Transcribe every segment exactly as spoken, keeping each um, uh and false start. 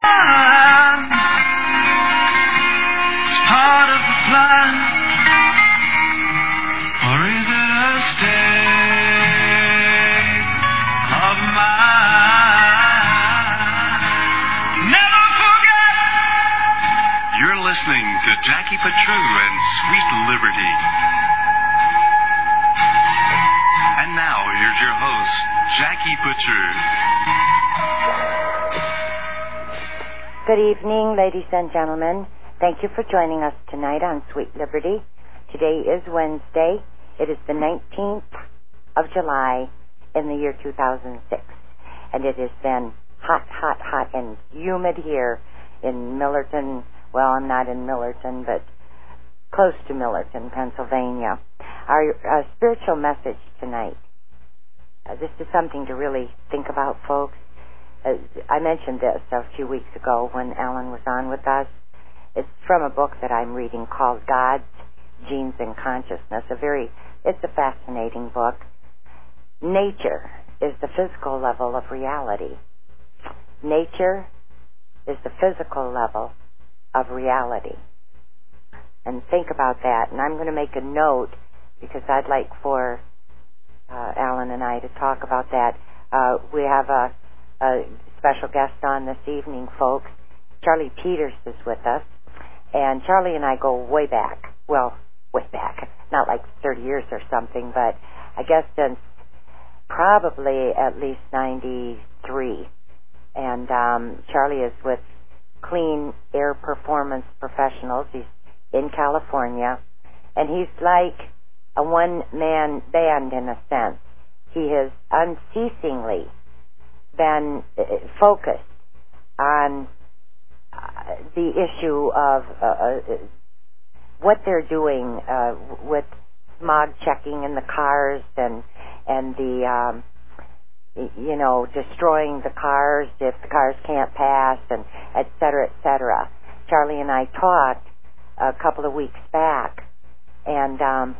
It's part of the plan, or is it a state of mind? Never forget. You're listening to Jackie Patru and Sweet Liberty. And now, here's your host, Jackie Patru. Good evening, ladies and gentlemen. Thank you for joining us tonight on Sweet Liberty. Today is Wednesday. It is the nineteenth of July in the year two thousand six. And it has been hot, hot, hot and humid here in Millerton. Well, I'm not in Millerton, but close to Millerton, Pennsylvania. Our uh, spiritual message tonight, uh, this is something to really think about, folks. Uh, I mentioned this a few weeks ago when Alan was on with us. It's from a book that I'm reading called Gods, Genes, and Consciousness. A very, it's a fascinating book. Nature is the physical level of reality. Nature is the physical level of reality. And think about that. And I'm going to make a note because I'd like for uh, Alan and I to talk about that. Uh, we have a A special guest on this evening, folks. Charlie Peters is with us, and Charlie and I go way back. Well, way back, not like thirty years or something, but I guess since probably at least ninety-three. And um, Charlie is with Clean Air Performance Professionals. He's in California, and he's like a one-man band in a sense. He has unceasingly been uh, focused on uh, the issue of uh, uh, what they're doing uh, with smog checking in the cars and and the um, you know destroying the cars if the cars can't pass, and et cetera, et cetera. Charlie and I talked a couple of weeks back, and um,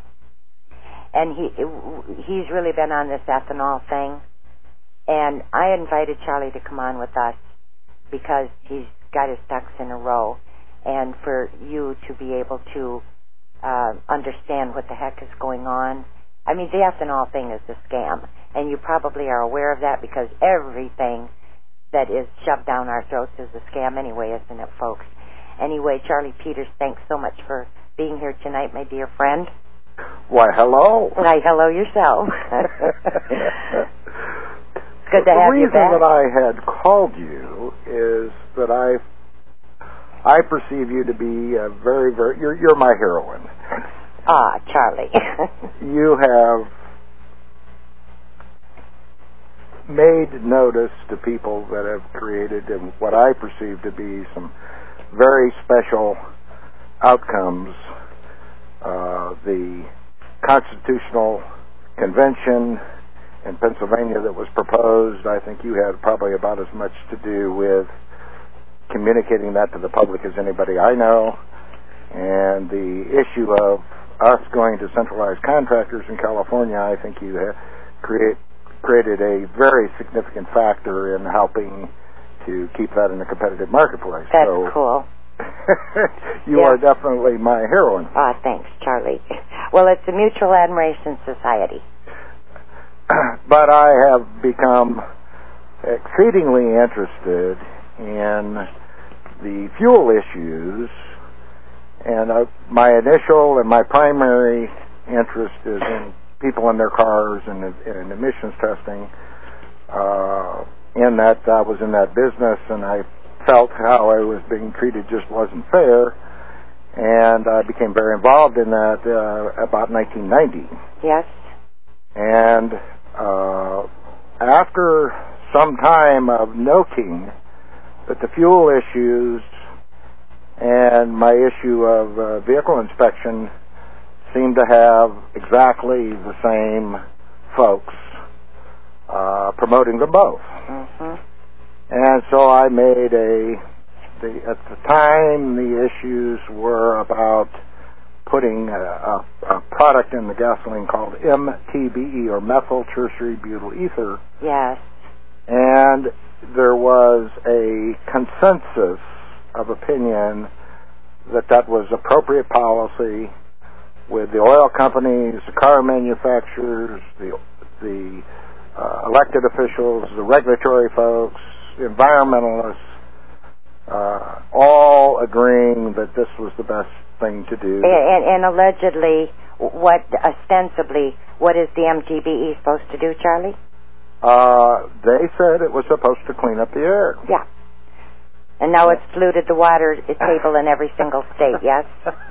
and he he's really been on this ethanol thing. And I invited Charlie to come on with us because he's got his ducks in a row, and for you to be able to uh, understand what the heck is going on. I mean, the ethanol thing is a scam, and you probably are aware of that because everything that is shoved down our throats is a scam anyway, isn't it, folks? Anyway, Charlie Peters, thanks so much for being here tonight, my dear friend. Why, hello. Why, hello yourself. Good to the have you back. The reason that I had called you is that I I perceive you to be a very, very... You're, you're my heroine. Ah, Charlie. You have made notice to people that have created and what I perceive to be some very special outcomes. Uh, the Constitutional Convention in Pennsylvania that was proposed, I think you had probably about as much to do with communicating that to the public as anybody I know. And the issue of us going to centralized contractors in California, I think you have create, created a very significant factor in helping to keep that in a competitive marketplace. That's so, cool. you yeah. are definitely my heroine. Ah, thanks, Charlie. Well, it's a mutual admiration society. But I have become exceedingly interested in the fuel issues, and uh, my initial and my primary interest is in people in their cars and in emissions testing. Uh, in that I was in that business, and I felt how I was being treated just wasn't fair, and I became very involved in that uh, about nineteen ninety. Yes. And uh, after some time of noting that the fuel issues and my issue of uh, vehicle inspection seemed to have exactly the same folks uh, promoting them both. Mm-hmm. And so I made a, the, at the time the issues were about putting a, a, a product in the gasoline called M T B E, or methyl tertiary butyl ether. Yes. And there was a consensus of opinion that that was appropriate policy with the oil companies, the car manufacturers, the the uh, elected officials, the regulatory folks, the environmentalists, uh, all agreeing that this was the best thing to do. And, and allegedly, what ostensibly, what is the M T B E supposed to do, Charlie? Uh, they said it was supposed to clean up the air. Yeah. And now it's polluted the water table in every single state, yes?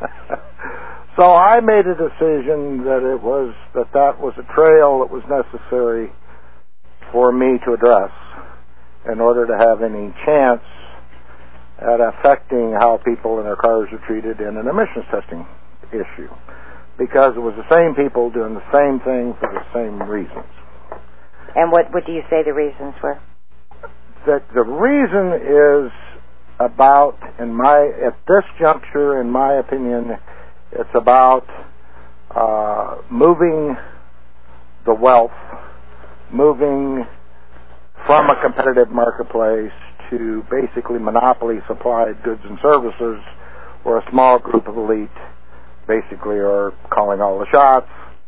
So I made a decision that it was that that was a trail that was necessary for me to address in order to have any chance at affecting how people in their cars are treated in an emissions testing issue, because it was the same people doing the same thing for the same reasons. And what, what do you say the reasons were? That the reason is about, in my, at this juncture, in my opinion, it's about uh, moving the wealth, moving from a competitive marketplace to basically monopoly supplied goods and services, where a small group of elite basically are calling all the shots,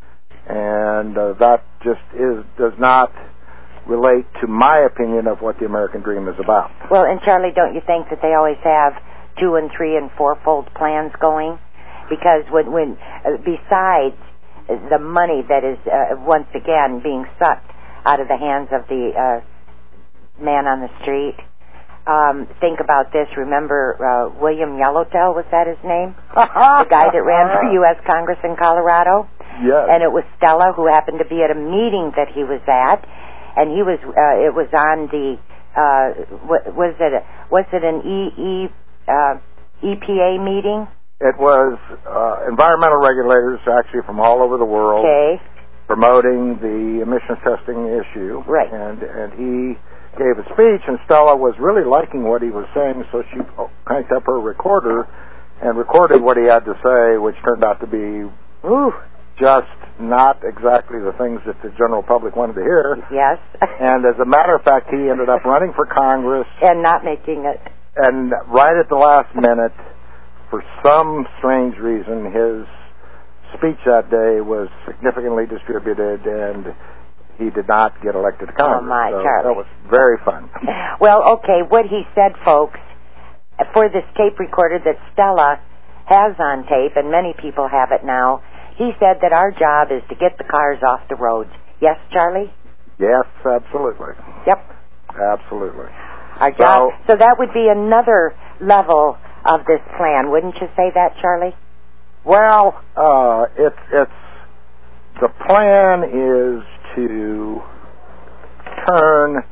and uh, that just is does not relate to my opinion of what the American dream is about. Well, and Charlie, don't you think that they always have two and three and fourfold plans going? Because when, when uh, besides the money that is uh, once again being sucked out of the hands of the uh, man on the street, um, think about this. Remember uh, William Yellowtail, was that his name? The guy that ran for U S Congress in Colorado? Yes. And it was Stella, who happened to be at a meeting that he was at, and he was. Uh, it was on the. Uh, what, was it? A, was it an E E uh, E P A meeting? It was uh, environmental regulators, actually from all over the world, okay, promoting the emissions testing issue. Right. And and he gave a speech, and Stella was really liking what he was saying, so she cranked up her recorder and recorded what he had to say, which turned out to be ooh, just not exactly the things that the general public wanted to hear. Yes. And as a matter of fact, he ended up running for Congress. And not making it. And right at the last minute, for some strange reason, his speech that day was significantly distributed, and he did not get elected to Congress. Oh, my, so Charlie. that was very fun. Well, okay, what he said, folks, for this tape recorder that Stella has on tape, and many people have it now, he said that our job is to get the cars off the roads. Yes, Charlie? Yes, absolutely. Yep. Absolutely. Our job. So, so that would be another level of this plan, wouldn't you say that, Charlie? Well, uh, it's it's the plan is to turn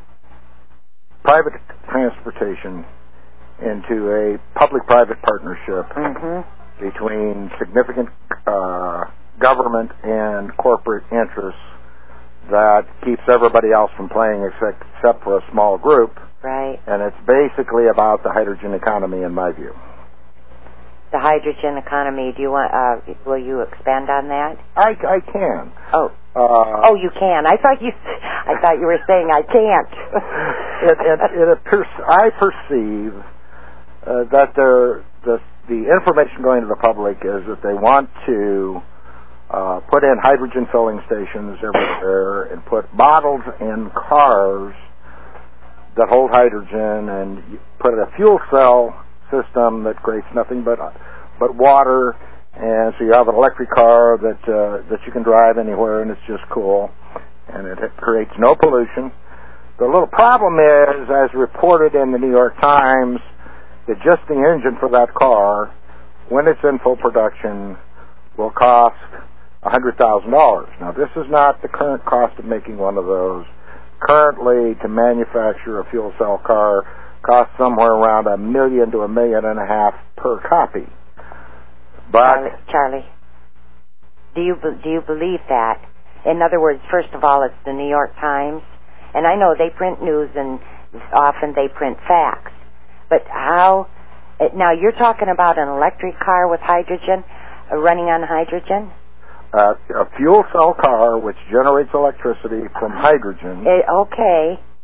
private transportation into a public-private partnership mm-hmm. between significant uh, government and corporate interests that keeps everybody else from playing except, except for a small group. Right. And it's basically about the hydrogen economy, in my view. The hydrogen economy. Do you want? Uh, will you expand on that? I, I can. Oh. Uh, oh, you can. I thought you. I thought you were saying I can't. it, it, it appears, I perceive uh, that the the the information going to the public is that they want to uh, put in hydrogen filling stations everywhere and put bottles in cars that hold hydrogen, and you put a fuel cell system that creates nothing but but water, and so you have an electric car that uh, that you can drive anywhere, and it's just cool, and it, it creates no pollution. The little problem is, as reported in the New York Times, that just the engine for that car, when it's in full production, will cost one hundred thousand dollars. Now, this is not the current cost of making one of those. Currently, to manufacture a fuel cell car costs somewhere around a million to a million and a half per copy. But Charlie, Charlie, do you do you believe that? In other words, first of all, it's the New York Times, and I know they print news and often they print facts. But how? Now you're talking about an electric car with hydrogen, uh, running on hydrogen. Uh, a fuel cell car which generates electricity from hydrogen. It, okay.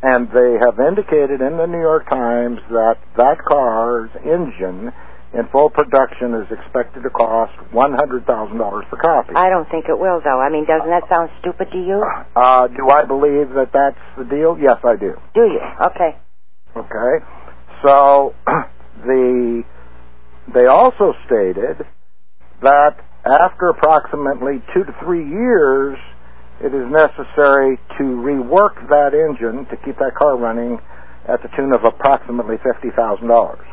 and they have indicated in the New York Times that that car's engine in full production is expected to cost one hundred thousand dollars per copy. I don't think it will, though. I mean, doesn't that sound stupid to you? Uh, do I believe that that's the deal? Yes, I do. Do you? Okay. Okay. So the they also stated that after approximately two to three years, it is necessary to rework that engine to keep that car running at the tune of approximately fifty thousand dollars.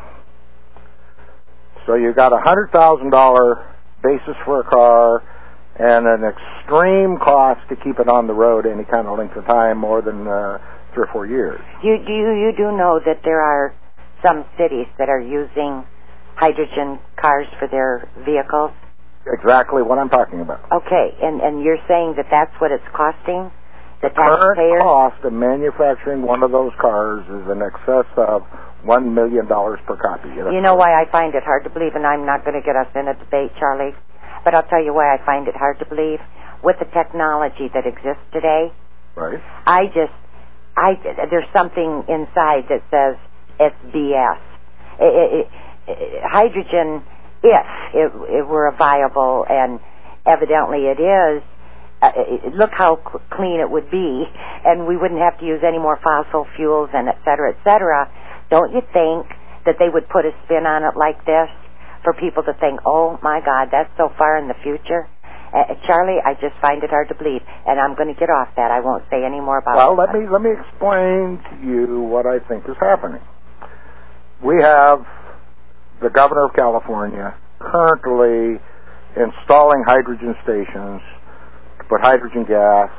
So you got a one hundred thousand dollars basis for a car and an extreme cost to keep it on the road any kind of length of time, more than uh, three or four years. You do you, you do know that there are some cities that are using hydrogen cars for their vehicles? Exactly what I'm talking about. Okay, and, and you're saying that that's what it's costing? The, the current taxpayers? cost of manufacturing one of those cars is in excess of one million dollars per copy. You know why I find it hard to believe, and I'm not going to get us in a debate, Charlie, but I'll tell you why I find it hard to believe. With the technology that exists today, right? I just, I there's something inside that says it's B S. It, it, it, hydrogen, if it, it were a viable, and evidently it is, uh, it, look how c- clean it would be, and we wouldn't have to use any more fossil fuels and et cetera, et cetera. Don't you think that they would put a spin on it like this for people to think, oh, my God, that's so far in the future? Uh, Charlie, I just find it hard to believe, and I'm going to get off that. I won't say any more about well, it. Well, let me, let me explain to you what I think is happening. We have the governor of California currently installing hydrogen stations to put hydrogen gas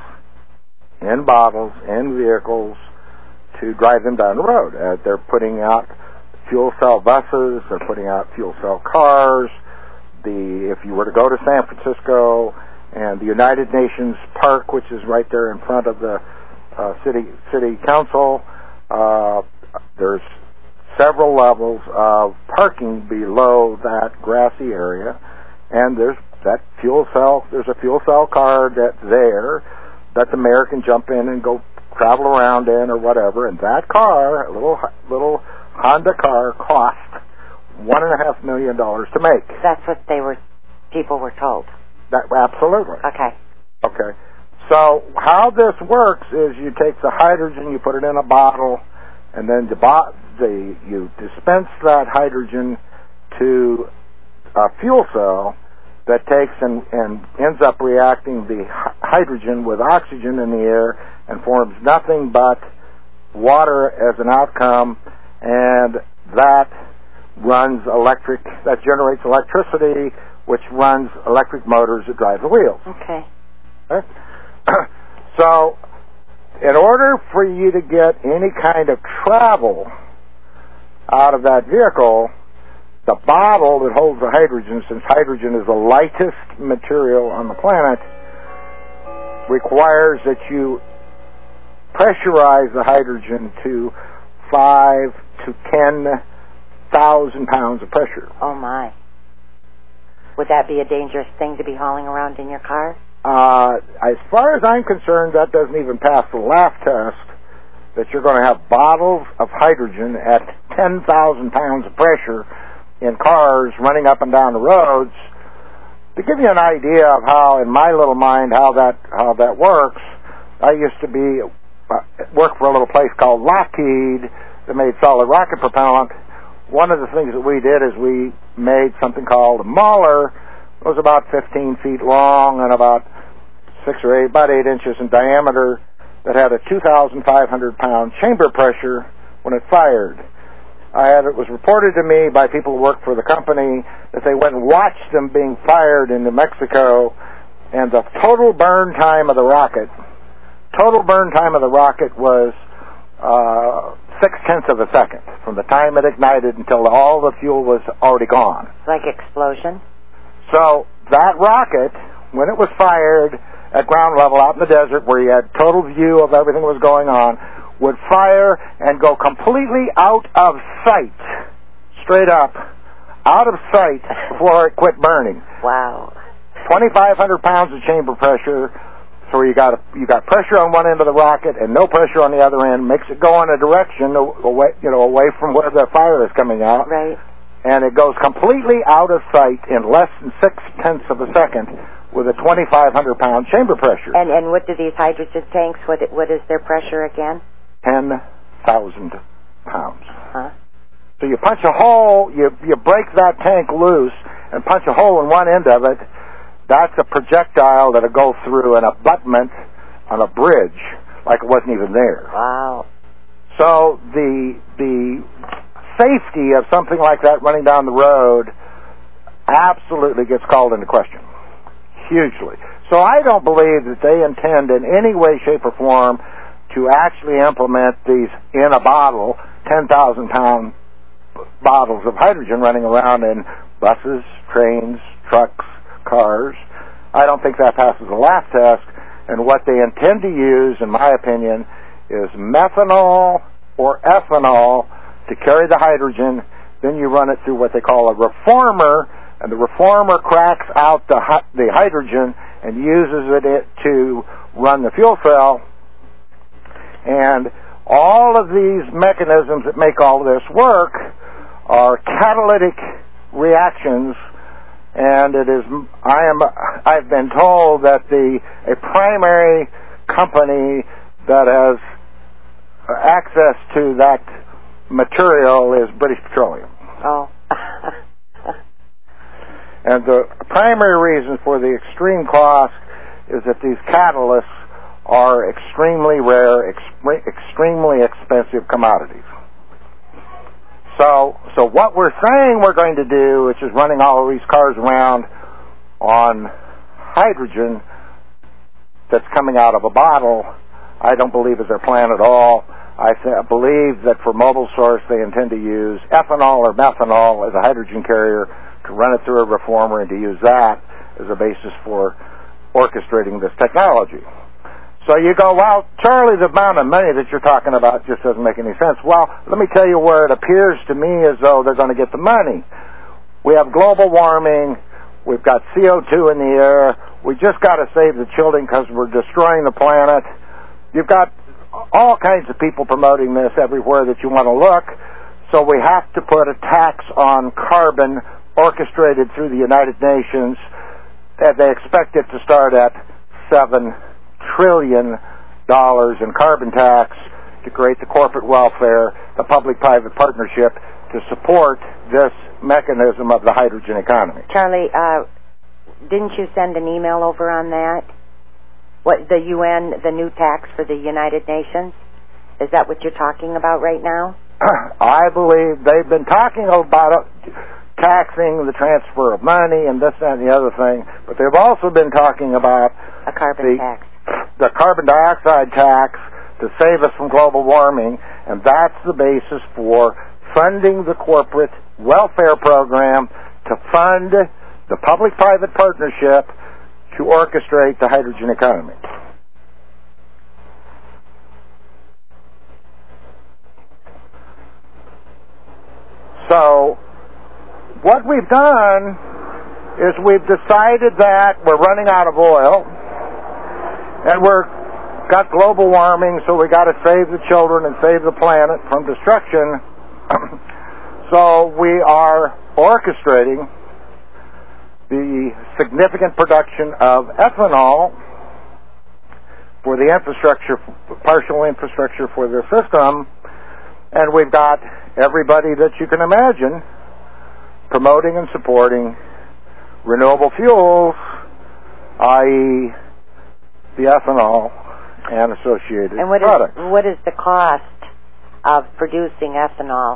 in bottles, in vehicles, to drive them down the road. Uh, they're putting out fuel cell buses, they're putting out fuel cell cars. The, if you were to go to San Francisco and the United Nations Park, which is right there in front of the uh, city city council, uh, there's several levels of parking below that grassy area, and there's that fuel cell. There's a fuel cell car that's there that the mayor can jump in and go travel around in or whatever. And that car, a little little Honda car, cost one and a half million dollars to make. That's what they were. People were told. That absolutely. Okay. Okay. So how this works is you take the hydrogen, you put it in a bottle, and then the bo- the you dispense that hydrogen to a fuel cell that takes and, and ends up reacting the h- hydrogen with oxygen in the air and forms nothing but water as an outcome, and that runs electric, that generates electricity, which runs electric motors that drive the wheels. Okay. Okay? So, in order for you to get any kind of travel out of that vehicle, the bottle that holds the hydrogen, since hydrogen is the lightest material on the planet, requires that you pressurize the hydrogen to five to ten thousand pounds of pressure. Oh my! Would that be a dangerous thing to be hauling around in your car? Uh, as far as I'm concerned, that doesn't even pass the laugh test. That you're going to have bottles of hydrogen at ten thousand pounds of pressure in cars running up and down the roads. To give you an idea of how, in my little mind, how that how that works, I used to be uh, work for a little place called Lockheed that made solid rocket propellant. One of the things that we did is we made something called a Mauler. It was about fifteen feet long and about six or eight, about eight inches in diameter, that had a two thousand five hundred pound chamber pressure when it fired. I had it was reported to me by people who worked for the company that they went and watched them being fired in New Mexico, and the total burn time of the rocket, total burn time of the rocket was uh, six tenths of a second from the time it ignited until all the fuel was already gone. Like explosion? So that rocket, when it was fired at ground level out in the desert where you had total view of everything that was going on, would fire and go completely out of sight, straight up, out of sight before it quit burning. Wow. twenty-five hundred pounds of chamber pressure, So you got a, you got pressure on one end of the rocket and no pressure on the other end. Makes it go in a direction away, you know, away from where the fire is coming out. Right. And it goes completely out of sight in less than six tenths of a second with a twenty-five hundred pound chamber pressure. And and what do these hydrogen tanks? What what is their pressure again? Ten thousand pounds. Huh. So you punch a hole, you you break that tank loose and punch a hole in one end of it. That's a projectile that'll go through an abutment on a bridge like it wasn't even there. Wow. So the the safety of something like that running down the road absolutely gets called into question. Hugely. So I don't believe that they intend in any way, shape, or form to actually implement these in a bottle, ten thousand pound bottles of hydrogen running around in buses, trains, trucks, cars. I don't think that passes the laugh test, and what they intend to use, in my opinion, is methanol or ethanol to carry the hydrogen. Then you run it through what they call a reformer, and the reformer cracks out the the hydrogen and uses it to run the fuel cell. And all of these mechanisms that make all of this work are catalytic reactions. And it is, I am, I've been told that the a primary company that has access to that material is British Petroleum. Oh. And the primary reason for the extreme cost is that these catalysts are extremely rare, ex- extremely expensive commodities. So, so what we're saying we're going to do, which is running all of these cars around on hydrogen that's coming out of a bottle, I don't believe is their plan at all. I th- believe that for mobile source they intend to use ethanol or methanol as a hydrogen carrier to run it through a reformer and to use that as a basis for orchestrating this technology. So you go, well, Charlie, the amount of money that you're talking about just doesn't make any sense. Well, let me tell you where it appears to me as though they're going to get the money. We have global warming. We've got C O two in the air. We just got to save the children because we're destroying the planet. You've got all kinds of people promoting this everywhere that you want to look. So we have to put a tax on carbon orchestrated through the United Nations. And they expect it to start at seven trillion dollars in carbon tax to create the corporate welfare, the public-private partnership to support this mechanism of the hydrogen economy. Charlie, uh, didn't you send an email over on that? What the U N, the new tax for the United Nations? Is that what you're talking about right now? I believe they've been talking about it, taxing the transfer of money and this, that, and the other thing, but they've also been talking about a carbon the, tax. the carbon dioxide tax to save us from global warming, and that's the basis for funding the corporate welfare program to fund the public-private partnership to orchestrate the hydrogen economy. So what we've done is we've decided that we're running out of oil and we're got global warming, so we got to save the children and save the planet from destruction. So we are orchestrating the significant production of ethanol for the infrastructure, partial infrastructure for the system, and we've got everybody that you can imagine promoting and supporting renewable fuels, that is the ethanol and associated and what products. Is, what is the cost of producing ethanol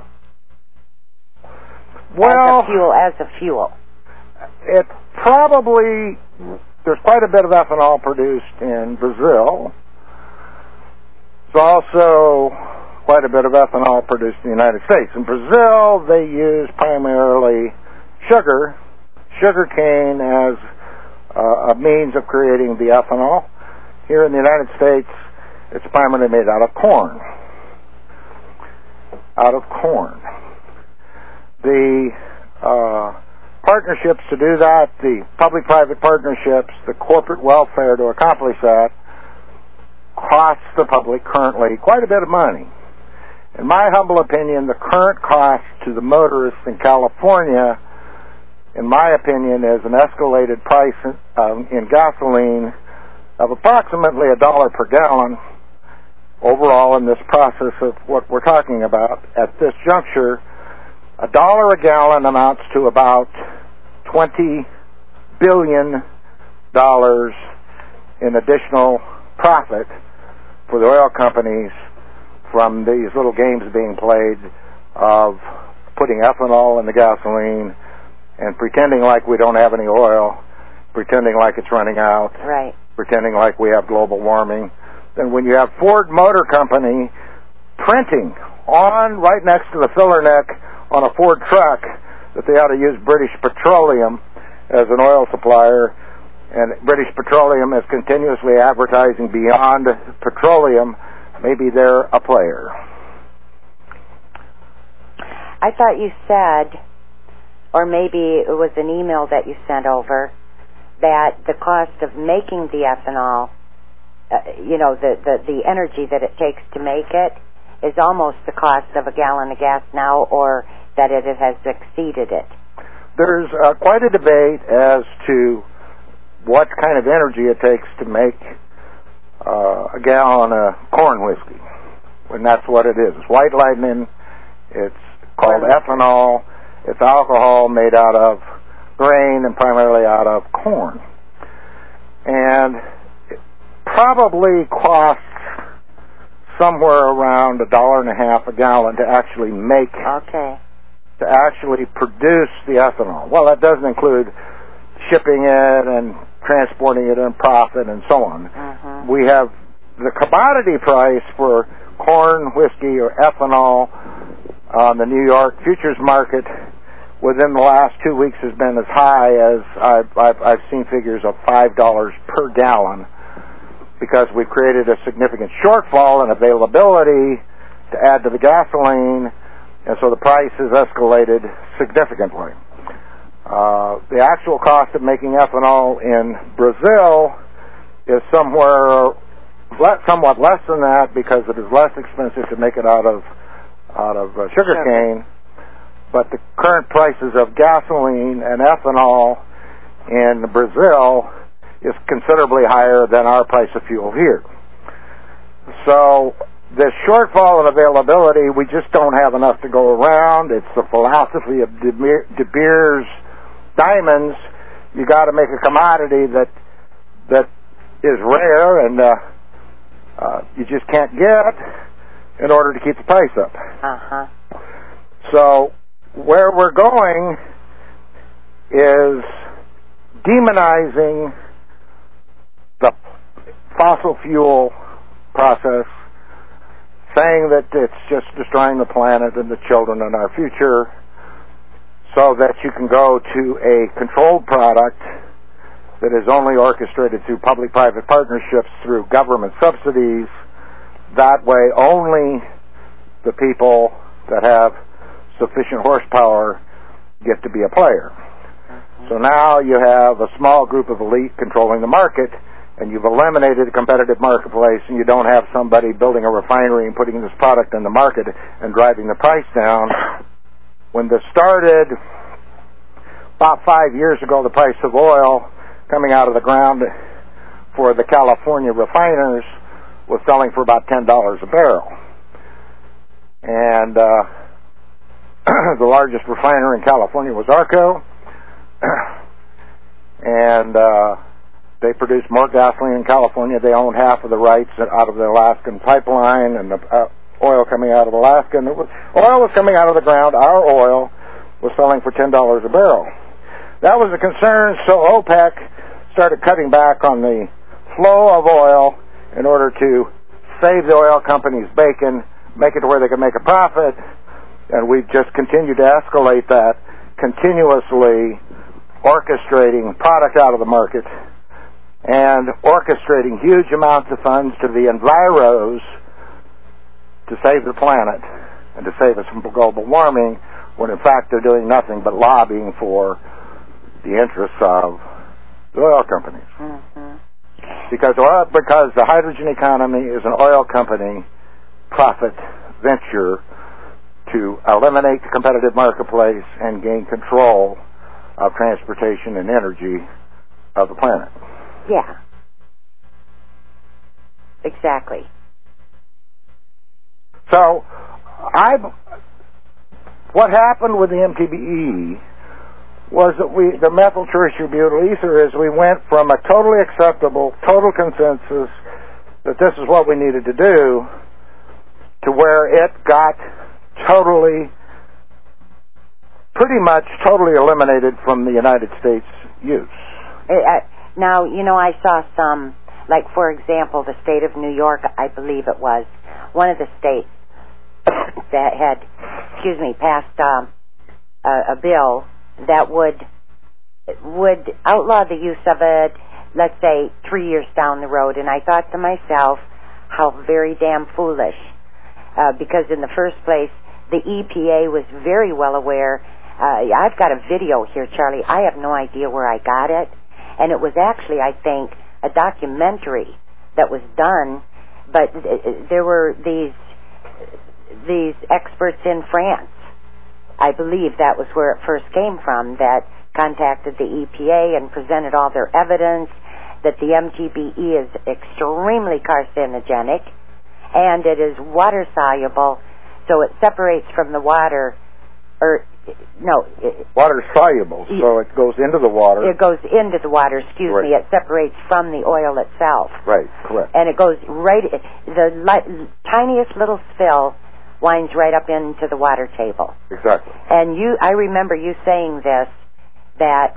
well, as a fuel? As a fuel, it probably, there's quite a bit of ethanol produced in Brazil. There's also quite a bit of ethanol produced in the United States. In Brazil, they use primarily sugar, sugar cane as uh, a means of creating the ethanol. Here in the United States, it's primarily made out of corn. Out of corn. The uh, partnerships to do that, the public-private partnerships, the corporate welfare to accomplish that, costs the public currently quite a bit of money. In my humble opinion, the current cost to the motorists in California, in my opinion, is an escalated price in, um, in gasoline of approximately a dollar per gallon overall in this process of what we're talking about. At this juncture, a dollar a gallon amounts to about twenty billion dollars in additional profit for the oil companies from these little games being played of putting ethanol in the gasoline and pretending like we don't have any oil, pretending like it's running out, right, pretending like we have global warming. Then when you have Ford Motor Company printing on right next to the filler neck on a Ford truck that they ought to use British Petroleum as an oil supplier, and British Petroleum is continuously advertising beyond petroleum, maybe they're a player. I thought you said, or maybe it was an email that you sent over, that the cost of making the ethanol, uh, you know, the, the, the energy that it takes to make it is almost the cost of a gallon of gas now, or that it has exceeded it. There's uh, quite a debate as to what kind of energy it takes to make uh, a gallon of corn whiskey, when that's what it is. It's white lightning. It's called ethanol. It's alcohol made out of grain and primarily out of corn. And it probably costs somewhere around a dollar and a half a gallon to actually make, okay, to actually produce the ethanol. Well, that doesn't include shipping it and transporting it and profit and so on. Uh-huh. We have the commodity price for corn, whiskey, or ethanol on the New York futures market within the last two weeks has been as high as I've, I've, I've seen figures of five dollars per gallon, because we've created a significant shortfall in availability to add to the gasoline, and so the price has escalated significantly. Uh, the actual cost of making ethanol in Brazil is somewhere le- somewhat less than that, because it is less expensive to make it out of out of uh, sugar cane. But the current prices of gasoline and ethanol in Brazil is considerably higher than our price of fuel here. So this shortfall in availability, we just don't have enough to go around. It's the philosophy of De, Beer, De Beers diamonds. You got to make a commodity that that is rare and uh, uh, you just can't get in order to keep the price up. Uh-huh. So where we're going is demonizing the fossil fuel process, saying that it's just destroying the planet and the children and our future, so that you can go to a controlled product that is only orchestrated through public-private partnerships through government subsidies. That way only the people that have sufficient horsepower get to be a player. So now you have a small group of elite controlling the market, and you've eliminated a competitive marketplace, and you don't have somebody building a refinery and putting this product in the market and driving the price down. When this started about five years ago, the price of oil coming out of the ground for the California refiners was selling for about ten dollars a barrel. And uh, the largest refiner in California was Arco, and uh, they produce more gasoline in California. They own half of the rights out of the Alaskan pipeline and the uh, oil coming out of Alaska. And it was, oil was coming out of the ground. Our oil was selling for ten dollars a barrel. That was a concern, so OPEC started cutting back on the flow of oil in order to save the oil companies bacon, make it to where they could make a profit, and we've just continued to escalate that, continuously orchestrating product out of the market and orchestrating huge amounts of funds to the enviros to save the planet and to save us from global warming, when in fact they're doing nothing but lobbying for the interests of the oil companies. Mm-hmm. Because oil, because the hydrogen economy is an oil company profit venture to eliminate the competitive marketplace and gain control of transportation and energy of the planet. Yeah. Exactly. So, I, what happened with the M T B E was that we, the methyl tertiary butyl ether, is we went from a totally acceptable, total consensus that this is what we needed to do, to where it got totally, pretty much totally eliminated from the United States use. Uh, now, you know, I saw some, like, for example, the state of New York, I believe it was, one of the states that had, excuse me, passed um, a, a bill that would would outlaw the use of it, let's say, three years down the road. And I thought to myself, how very damn foolish. Uh, because in the first place, the E P A was very well aware. Uh, I've got a video here, Charlie. I have no idea where I got it. And it was actually, I think, a documentary that was done. But there were these these experts in France. I believe that was where it first came from, that contacted the E P A and presented all their evidence that the M T B E is extremely carcinogenic and it is water soluble, so it separates from the water, or no. It, water soluble, so it goes into the water. It goes into the water, excuse right. me. It separates from the oil itself. Right, correct. And it goes right, the li- tiniest little spill winds right up into the water table. Exactly. And you, I remember you saying this, that,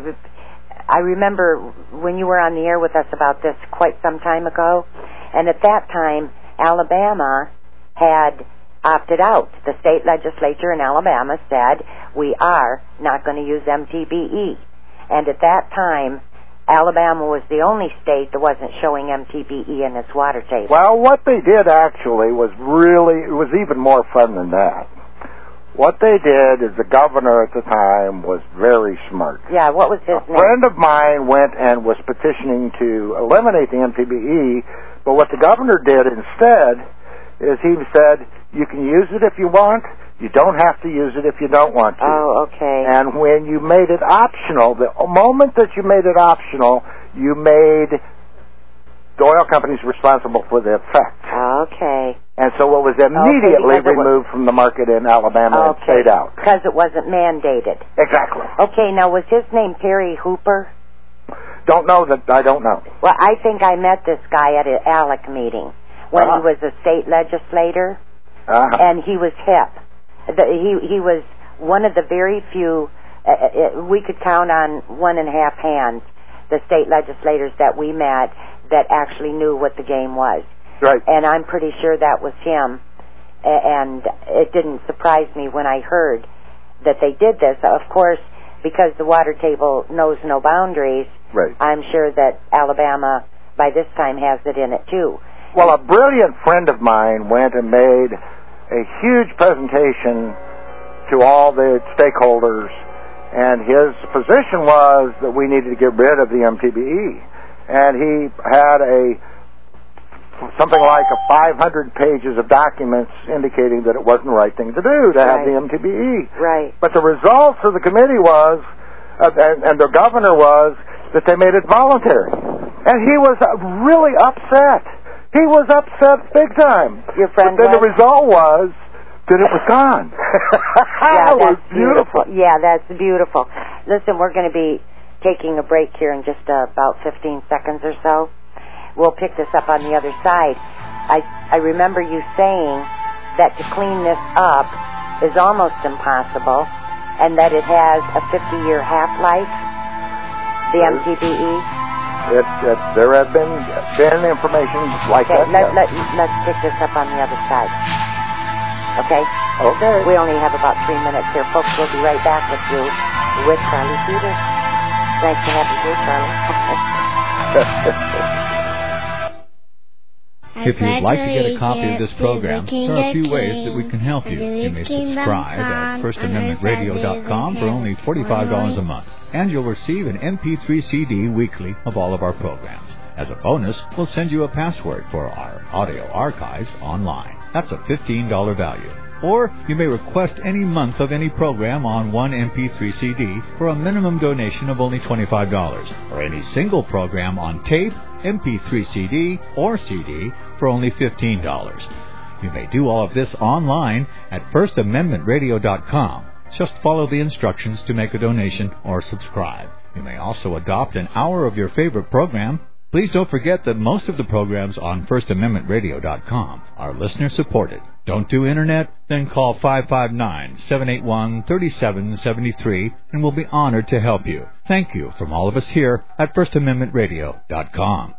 I remember when you were on the air with us about this quite some time ago, and at that time, Alabama had opted out. The state legislature in Alabama said, we are not going to use M T B E. And at that time, Alabama was the only state that wasn't showing M T B E in its water table. Well, what they did actually was really, it was even more fun than that. What they did is the governor at the time was very smart. Yeah, what was his A name? A friend of mine went and was petitioning to eliminate the M T B E, but what the governor did instead is he said, you can use it if you want, you don't have to use it if you don't want to. Oh, okay. And when you made it optional, the moment that you made it optional, you made the oil companies responsible for the effect. Okay. And so it was immediately okay, removed was, from the market in Alabama okay, and stayed out. Because it wasn't mandated. Exactly. Okay, now was his name Perry Hooper? Don't know that, I don't know. Well, I think I met this guy at an ALEC meeting when uh-huh. he was a state legislator, uh-huh. and he was hip. The, he he was one of the very few, uh, it, we could count on one and a half hands, the state legislators that we met that actually knew what the game was. Right. And I'm pretty sure that was him. And it didn't surprise me when I heard that they did this. Of course, because the water table knows no boundaries, right. I'm sure that Alabama by this time has it in it too. Well, a brilliant friend of mine went and made a huge presentation to all the stakeholders, and his position was that we needed to get rid of the M T B E. And he had a something like a five hundred pages of documents indicating that it wasn't the right thing to do to have right. the M T B E. Right. But the results of the committee was, uh, and, and the governor was, that they made it voluntary. And he was uh, really upset. He was upset big time. Your friend but then was? The result was that it was gone. Yeah, that was that's beautiful. beautiful. Yeah, that's beautiful. Listen, we're going to be taking a break here in just uh, about fifteen seconds or so. We'll pick this up on the other side. I, I remember you saying that to clean this up is almost impossible and that it has a fifty-year half-life, the M T B E. It, it, there have been, been information like okay, that. Let, let, let's pick this up on the other side. Okay? Okay. We only have about three minutes here. Folks, we'll be right back with you with Charlie Peters. Nice to have you here, Charlie. If you'd like to get a copy of this program, there are a few ways that we can help you. You may subscribe at first amendment radio dot com for only forty-five dollars a month, and you'll receive an M P three C D weekly of all of our programs. As a bonus, we'll send you a password for our audio archives online. That's a fifteen dollars value. Or you may request any month of any program on one M P three C D for a minimum donation of only twenty-five dollars, or any single program on tape, M P three C D, or C D for only fifteen dollars. You may do all of this online at first amendment radio dot com. Just follow the instructions to make a donation or subscribe. You may also adopt an hour of your favorite program. Please don't forget that most of the programs on first amendment radio dot com are listener-supported. Don't do Internet? Then call five five nine, seven eight one, three seven seven three and we'll be honored to help you. Thank you from all of us here at first amendment radio dot com.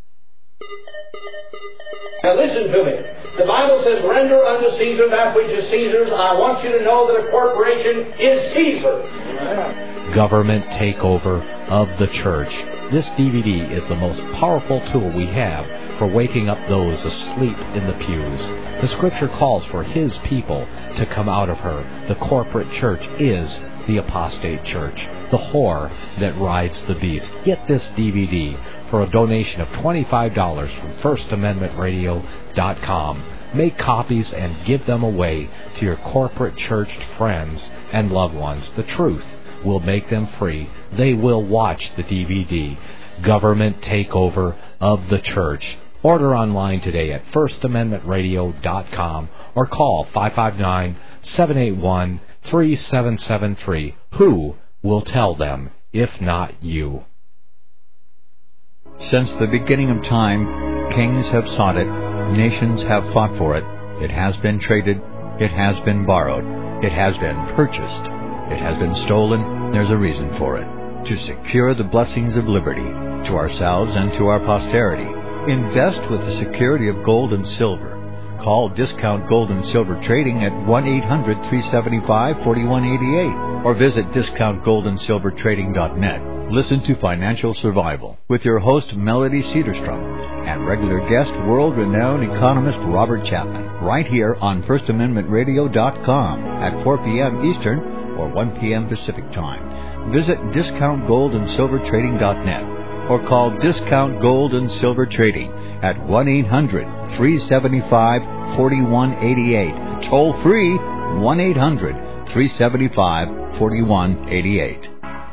Now listen to me. The Bible says, render unto Caesar that which is Caesar's. I want you to know that a corporation is Caesar. Government takeover of the church. This D V D is the most powerful tool we have for waking up those asleep in the pews. The Scripture calls for His people to come out of her. The corporate church is the apostate church, the whore that rides the beast. Get this D V D for a donation of twenty-five dollars from first amendment radio dot com. Make copies and give them away to your corporate church friends and loved ones. The truth will make them free. They will watch the D V D, Government Takeover of the Church. Order online today at first amendment radio dot com or call five five nine, seven eight one, three seven seven three. Who will tell them if not you? Since the beginning of time, kings have sought it, nations have fought for it. It has been traded, it has been borrowed, it has been purchased, it has been stolen. There's a reason for it. To secure the blessings of liberty to ourselves and to our posterity, invest with the security of gold and silver. Call Discount Gold and Silver Trading at one eight hundred, three seven five, four one eight eight or visit discount gold and silver trading dot net. Listen to Financial Survival with your host Melody Cedarstrom and regular guest world-renowned economist Robert Chapman right here on first amendment radio dot com at four p.m. Eastern or one p.m. Pacific Time. Visit discount gold and silver trading dot net or call Discount Gold and Silver Trading at one eight hundred, three seven five, four one eight eight. Toll free one eight hundred, three seven five, four one eight eight.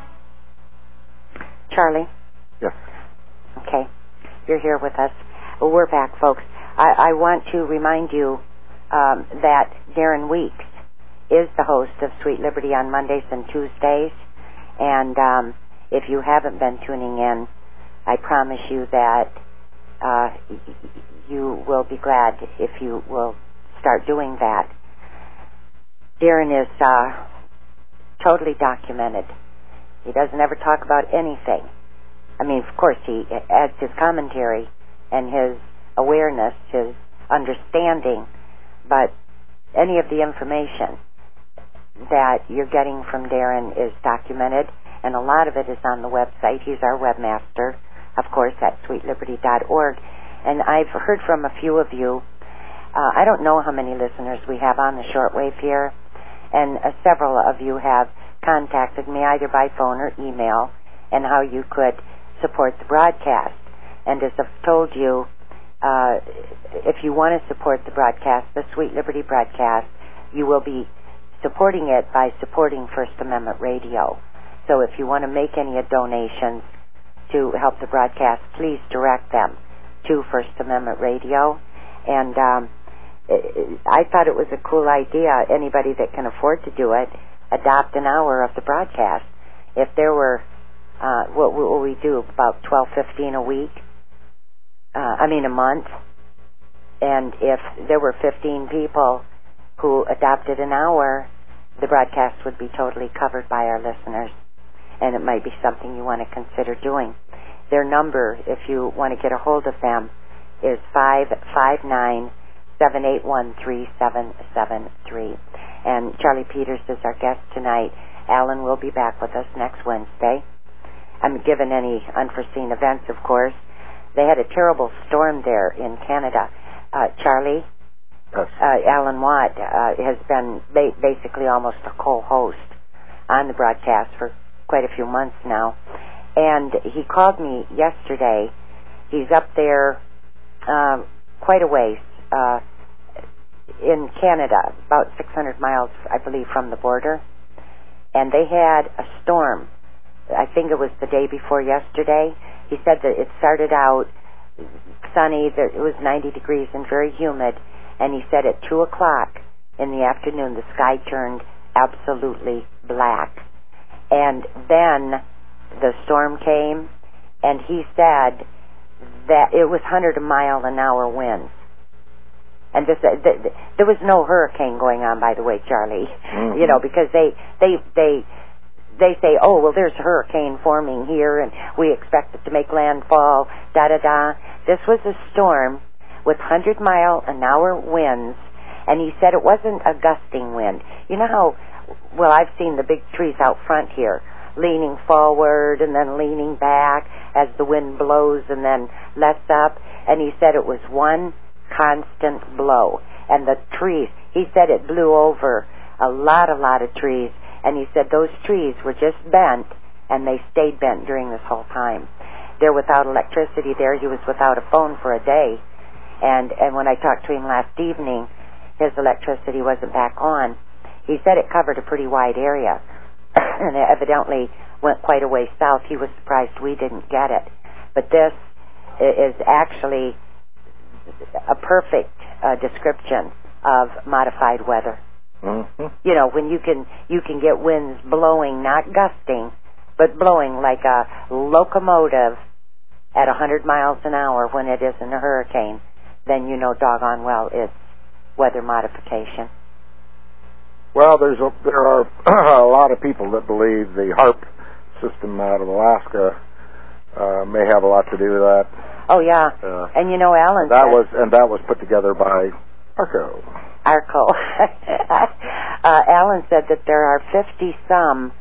Charlie? Yes. Okay. You're here with us. Well, we're back, folks. I, I want to remind you um, that Darren Weeks is the host of Sweet Liberty on Mondays and Tuesdays. And um, if you haven't been tuning in, I promise you that uh, you will be glad if you will start doing that. Darren is uh, totally documented. He doesn't ever talk about anything. I mean, of course, he adds his commentary and his awareness, his understanding, but any of the information that you're getting from Darren is documented, and a lot of it is on the website. He's our webmaster, of course, at sweet liberty dot org. And I've heard from a few of you. Uh, I don't know how many listeners we have on the shortwave here, and uh, several of you have contacted me either by phone or email and how you could support the broadcast. And as I've told you, uh, if you want to support the broadcast, the Sweet Liberty broadcast, you will be supporting it by supporting First Amendment Radio. So if you want to make any donations to help the broadcast, please direct them to First Amendment Radio. And um, I thought it was a cool idea. Anybody that can afford to do it, adopt an hour of the broadcast. If there were, uh, what will we do, about twelve, fifteen a week? Uh, I mean a month. And if there were fifteen people who adopted an hour, the broadcast would be totally covered by our listeners. And it might be something you want to consider doing. Their number, if you want to get a hold of them, is five five nine, seven eight one, three seven seven three. And Charlie Peters is our guest tonight. Alan will be back with us next Wednesday. I'm given any unforeseen events, of course. They had a terrible storm there in Canada. Uh, Charlie, Yes. uh, Alan Watt uh, has been ba- basically almost a co-host on the broadcast for quite a few months now. And he called me yesterday He's up there um, quite a ways uh, in Canada, about six hundred miles, I believe, from the border. And they had a storm. I think it was the day before yesterday. He said that it started out sunny, that it was ninety degrees and very humid. And he said at two o'clock in the afternoon, the sky turned absolutely black. And then the storm came, and he said that it was one hundred mile an hour winds. And this, uh, th- th- there was no hurricane going on, by the way, Charlie. Mm-hmm. You know, because they, they, they, they say, oh, well, there's a hurricane forming here, and we expect it to make landfall, da-da-da. This was a storm with one hundred mile an hour winds, and he said it wasn't a gusting wind. You know how, well, I've seen the big trees out front here, leaning forward and then leaning back as the wind blows and then lets up, and he said it was one constant blow. And the trees, he said it blew over a lot, a lot of trees, and he said those trees were just bent, and they stayed bent during this whole time. They're without electricity there. He was without a phone for a day, and, and when I talked to him last evening, his electricity wasn't back on. He said it covered a pretty wide area, and it evidently went quite a way south. He was surprised we didn't get it. But this is actually a perfect uh, description of modified weather. Mm-hmm. You know, when you can you can get winds blowing, not gusting, but blowing like a locomotive at one hundred miles an hour when it isn't a hurricane, then you know doggone well it's weather modification. Well, there's a, there are a lot of people that believe the HAARP system out of Alaska uh, may have a lot to do with that. Oh yeah, uh, and you know, Alan. That said, was and that was put together by ARCO. ARCO. uh, Alan said that there are fifty some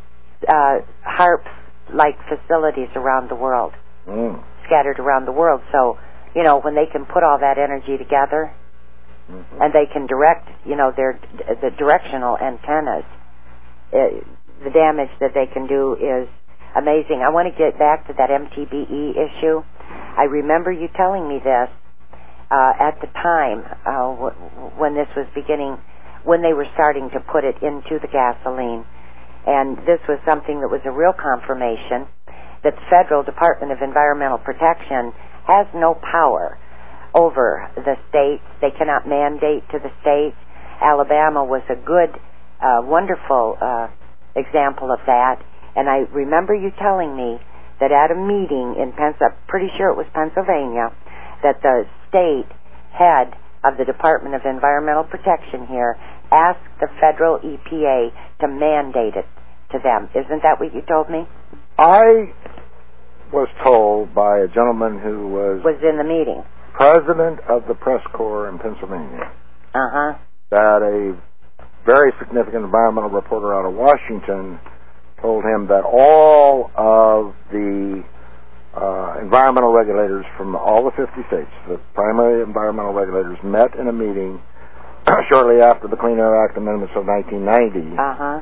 uh, HAARP-like facilities around the world, mm. scattered around the world. So you know, when they can put all that energy together, mm-hmm. and they can direct, you know, their the directional antennas, it, the damage that they can do is amazing. I want to get back to that M T B E issue. I remember you telling me this uh, at the time uh, w- when this was beginning, when they were starting to put it into the gasoline. And this was something that was a real confirmation that the Federal Department of Environmental Protection has no power over the states. They cannot mandate to the states. Alabama was a good, uh, wonderful uh, example of that. And I remember you telling me that at a meeting in Pennsylvania, pretty sure it was Pennsylvania, that the state head of the Department of Environmental Protection here asked the federal E P A to mandate it to them. Isn't that what you told me? I was told by a gentleman who was... Was in the meeting. President of the Press Corps in Pennsylvania. Uh-huh. That a very significant environmental reporter out of Washington told him that all of the uh, environmental regulators from all the fifty states, the primary environmental regulators, met in a meeting shortly after the Clean Air Act amendments of nineteen ninety uh-huh.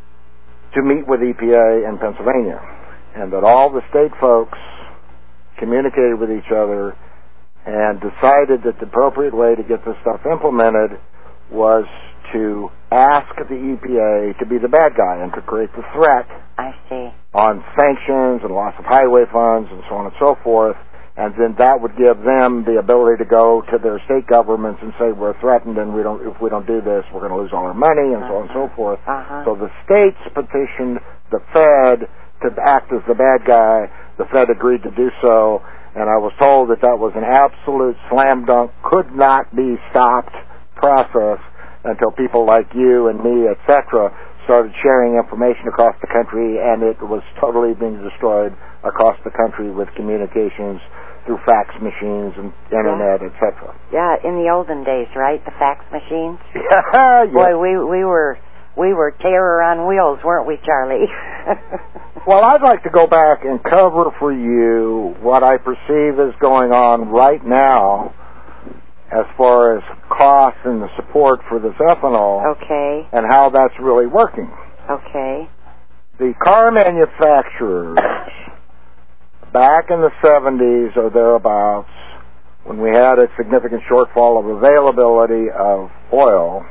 to meet with E P A in Pennsylvania, and that all the state folks communicated with each other and decided that the appropriate way to get this stuff implemented was to ask the E P A to be the bad guy and to create the threat I see. on sanctions and loss of highway funds and so on and so forth, and then that would give them the ability to go to their state governments and say we're threatened and we don't if we don't do this we're going to lose all our money and uh-huh. so on and so forth. Uh-huh. So the states petitioned the Fed to act as the bad guy. The Fed agreed to do so, and I was told that that was an absolute slam dunk, could not be stopped process until people like you and me, et cetera, started sharing information across the country, and it was totally being destroyed across the country with communications through fax machines and internet, yeah. et cetera. Yeah, in the olden days, right? The fax machines. Yeah, yes. Boy, we we were we were terror on wheels, weren't we, Charlie? Well, I'd like to go back and cover for you what I perceive is going on right now as far as costs and the support for this ethanol. Okay. And how that's really working. Okay. The car manufacturers back in the seventies or thereabouts, when we had a significant shortfall of availability of oil,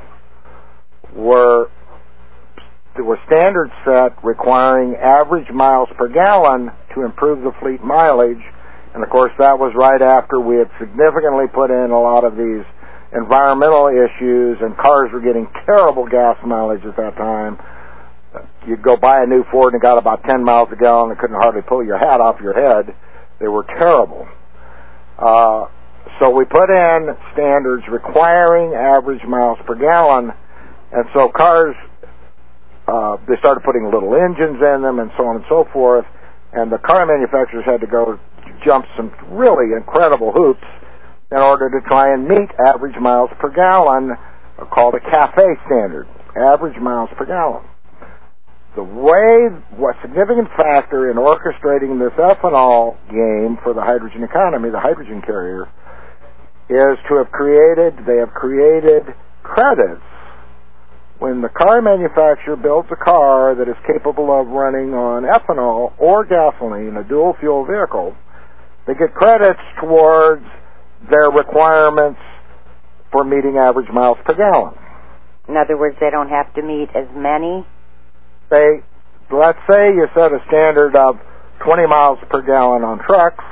were there were standards set requiring average miles per gallon to improve the fleet mileage. And, of course, that was right after we had significantly put in a lot of these environmental issues, and cars were getting terrible gas mileage at that time. You'd go buy a new Ford and it got about ten miles a gallon and couldn't hardly pull your hat off your head. They were terrible. Uh, so we put in standards requiring average miles per gallon, and so cars, uh, they started putting little engines in them and so on and so forth, and the car manufacturers had to go jump some really incredible hoops in order to try and meet average miles per gallon, called a CAFE standard, average miles per gallon. The way, what significant factor in orchestrating this ethanol game for the hydrogen economy, the hydrogen carrier, is to have created, they have created credits. When the car manufacturer builds a car that is capable of running on ethanol or gasoline, a dual fuel vehicle, they get credits towards their requirements for meeting average miles per gallon. In other words, they don't have to meet as many? They, let's say you set a standard of twenty miles per gallon on trucks.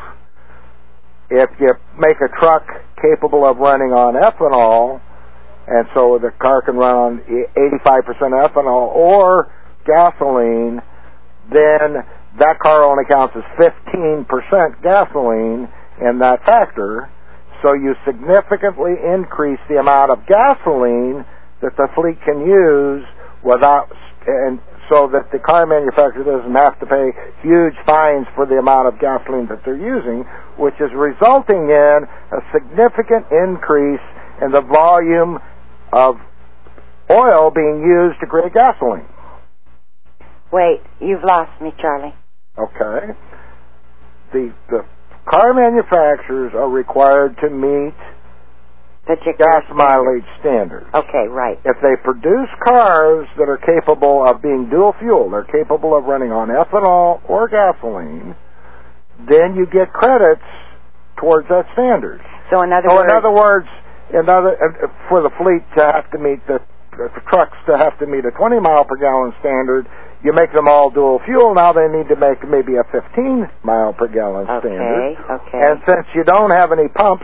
If you make a truck capable of running on ethanol, and so the car can run on eighty-five percent ethanol or gasoline, then that car only counts as fifteen percent gasoline in that factor. So you significantly increase the amount of gasoline that the fleet can use without, and so that the car manufacturer doesn't have to pay huge fines for the amount of gasoline that they're using, which is resulting in a significant increase in the volume of oil being used to create gasoline. Wait, you've lost me, Charlie. Okay. The the car manufacturers are required to meet gas mileage standards. Okay, right. If they produce cars that are capable of being dual fuel, they're capable of running on ethanol or gasoline, then you get credits towards that standard. So in other so words, in other words, in other, for the fleet to have to meet the, the trucks to have to meet a twenty mile per gallon standard, you make them all dual fuel. Now they need to make maybe a fifteen mile per gallon okay, standard. Okay. And since you don't have any pumps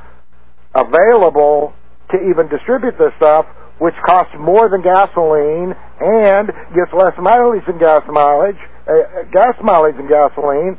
available to even distribute this stuff, which costs more than gasoline and gets less mileage than gas mileage, uh, gas mileage than gasoline,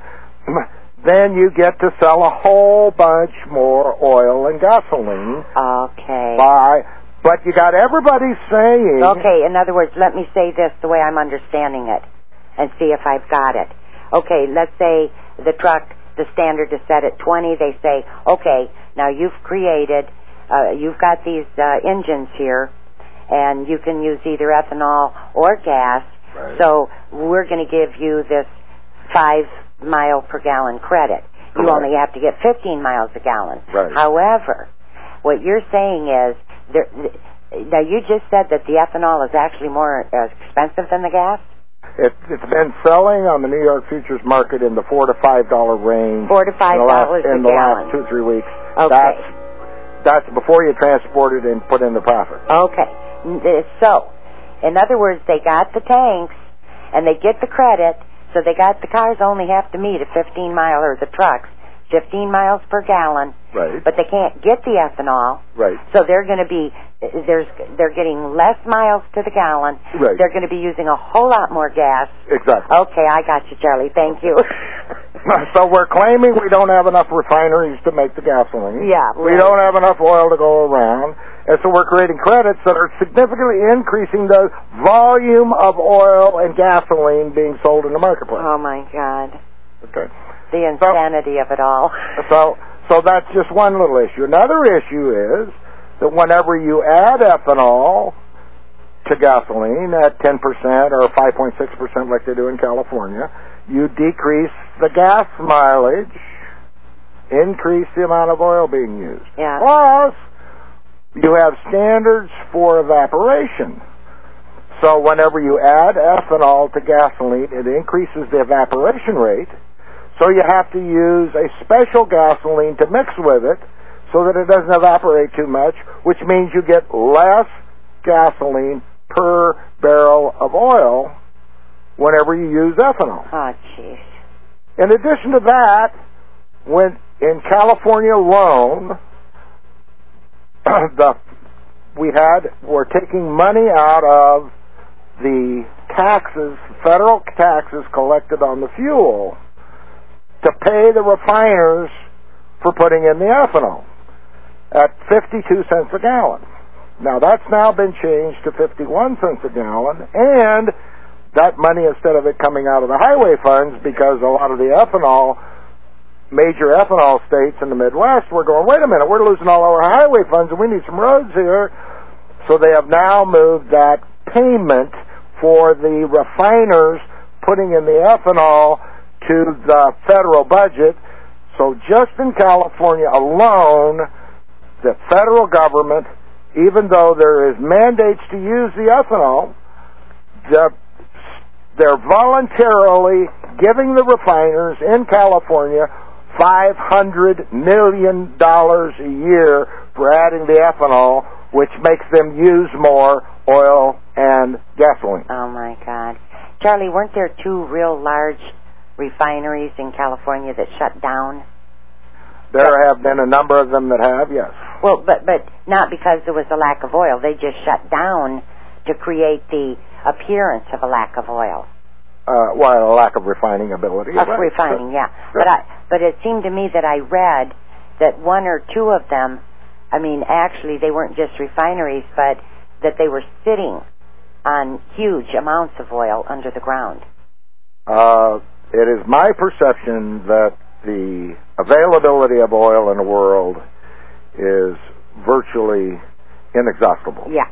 then you get to sell a whole bunch more oil and gasoline. Okay. By, but you got everybody saying. Okay, in other words, let me say this the way I'm understanding it and see if I've got it. Okay, let's say the truck, the standard is set at twenty. They say, okay, now you've created, uh, you've got these uh, engines here, and you can use either ethanol or gas. Right. So we're going to give you this five mile per gallon credit. You Right. only have to get fifteen miles a gallon. Right. However, what you're saying is, there, now you just said that the ethanol is actually more uh, expensive than the gas? It, it's been selling on the New York futures market in the four to five dollar range. Four to five dollars a in the gallon. last two three weeks. Okay. That's that's before you transport it and put in the profit. Okay. So, in other words, they got the tanks and they get the credit. So they got the cars only have to meet a fifteen mile, or the trucks, fifteen miles per gallon. Right. But they can't get the ethanol. Right. So they're going to be there's they're getting less miles to the gallon. Right. They're going to be using a whole lot more gas. Exactly. Okay, I got you, Charlie. Thank you. So we're claiming we don't have enough refineries to make the gasoline. Yeah. We right. don't have enough oil to go around. And so we're creating credits that are significantly increasing the volume of oil and gasoline being sold in the marketplace. Oh, my God. Okay. The insanity so, of it all. So, so that's just one little issue. Another issue is that whenever you add ethanol to gasoline at ten percent or five point six percent like they do in California, you decrease the gas mileage, increase the amount of oil being used. Yeah. Plus, you have standards for evaporation. So whenever you add ethanol to gasoline, it increases the evaporation rate. So you have to use a special gasoline to mix with it so that it doesn't evaporate too much, which means you get less gasoline per barrel of oil whenever you use ethanol. Oh, jeez. In addition to that, when in California alone, the we had we're taking money out of the taxes, federal taxes collected on the fuel, to pay the refiners for putting in the ethanol at fifty-two cents a gallon. Now that's now been changed to fifty-one cents a gallon, and that money, instead of it coming out of the highway funds, because a lot of the ethanol, major ethanol states in the Midwest were going, wait a minute, we're losing all our highway funds and we need some roads here. So they have now moved that payment for the refiners putting in the ethanol to the federal budget. So just in California alone, the federal government, even though there is mandates to use the ethanol, the, they're voluntarily giving the refiners in California five hundred million dollars a year for adding the ethanol, which makes them use more oil and gasoline. Oh, my God. Charlie, weren't there two real large refineries in California that shut down? There have been a number of them that have, yes. Well, but but not because there was a lack of oil. They just shut down to create the appearance of a lack of oil. Uh, well, a lack of refining ability. Of right. refining, yeah. Sure. But I, but it seemed to me that I read that one or two of them, I mean, actually they weren't just refineries, but that they were sitting on huge amounts of oil under the ground. Uh, it is my perception that the availability of oil in the world is virtually inexhaustible. Yeah.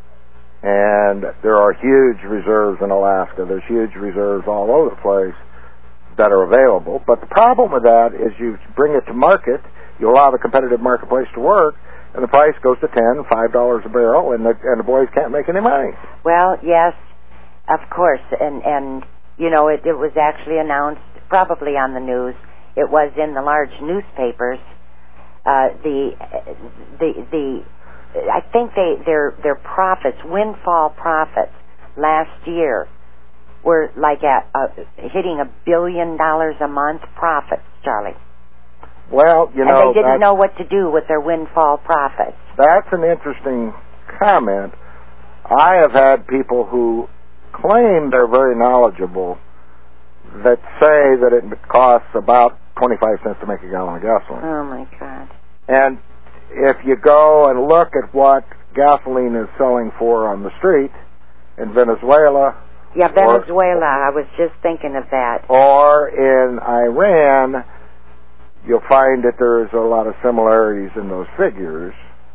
And there are huge reserves in Alaska. There's huge reserves all over the place that are available. But the problem with that is you bring it to market, you allow the competitive marketplace to work, and the price goes to ten, five dollars a barrel, and the and the boys can't make any money. Well, yes, of course, and and you know it, it was actually announced probably on the news. It was in the large newspapers. Uh, the the the I think they their their profits, windfall profits, last year were like at uh, hitting a billion dollars a month profits, Charlie. Well, you know, and they didn't know what to do with their windfall profits. That's an interesting comment. I have had people who claim they're very knowledgeable that say that it costs about twenty-five cents to make a gallon of gasoline. Oh, my God. And if you go and look at what gasoline is selling for on the street in Venezuela... Yeah, Venezuela, or, I was just thinking of that. Or in Iran, you'll find that there's a lot of similarities in those figures.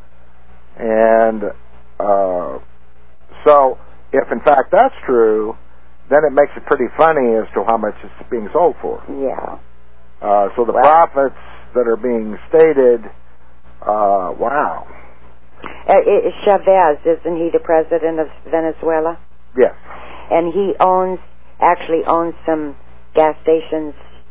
And uh, so, if in fact that's true, then it makes it pretty funny as to how much it's being sold for. Yeah. Uh, so the well, profits that are being stated, uh, wow. Uh, it, Chavez, isn't he the president of Venezuela? Yes. And he owns, actually owns some gas stations.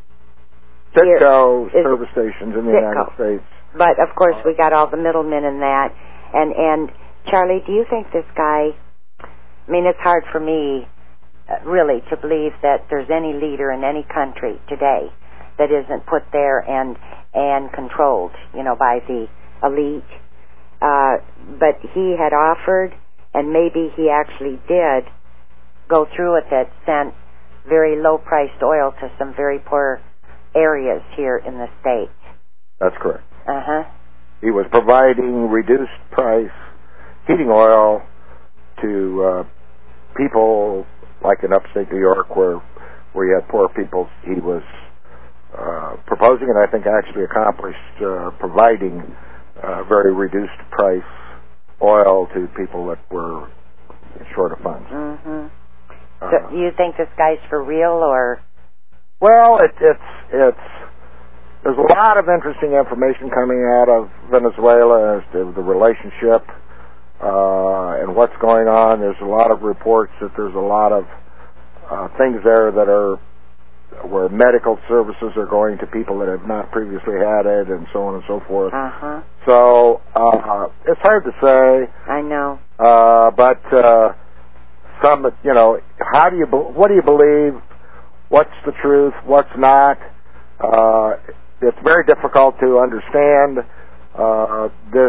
Citgo service stations in the Citgo. United States. But, of course, we got all the middlemen in that. And, and Charlie, do you think this guy, I mean, it's hard for me, uh, really, to believe that there's any leader in any country today that isn't put there and and controlled, you know, by the elite. Uh, but he had offered, and maybe he actually did, go through with it, sent very low-priced oil to some very poor areas here in the States. That's correct. Uh-huh. He was providing reduced price heating oil to uh, people like in upstate New York where where you had poor people. He was uh, proposing and I think actually accomplished uh, providing uh, very reduced price oil to people that were short of funds. Mm-hmm. Uh, so do you think this guy's for real or? Well, it, it's it's there's a lot of interesting information coming out of Venezuela as to the relationship uh, and what's going on. There's a lot of reports that there's a lot of uh, things there that are where medical services are going to people that have not previously had it, and so on and so forth. Uh-huh. So uh, it's hard to say. I know. Uh, but uh, some, you know, how do you, what do you believe? What's the truth? What's not? Uh, it's very difficult to understand uh, this